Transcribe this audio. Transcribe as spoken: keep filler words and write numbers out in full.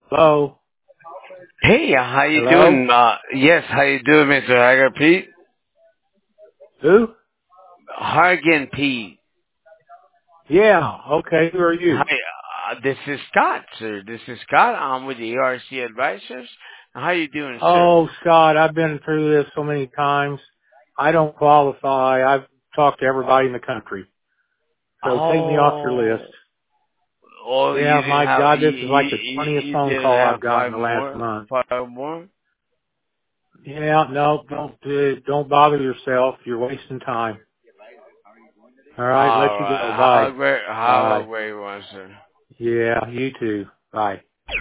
Hello? Hey, how you Hello? doing? Uh, yes, how you doing, Mister Hager Pete? Who? Hargan Pete. Yeah, okay, who are Hi, you? uh, this is Scott, sir. This is Scott. I'm with the E R C Advisors. How you doing, sir? Oh, Scott, I've been through this so many times. I don't qualify. I've talked to everybody in the country. So take me off your list. Oh, oh, you Yeah, didn't my have God, you, this is like you, the you twentieth you phone didn't call I've have gotten five the last more, month. five more. Yeah, no, don't, uh, don't bother yourself. You're wasting time. All right, let All you go. right. Have Bye. a great, have a Bye. great one, sir. Yeah, you too. Bye.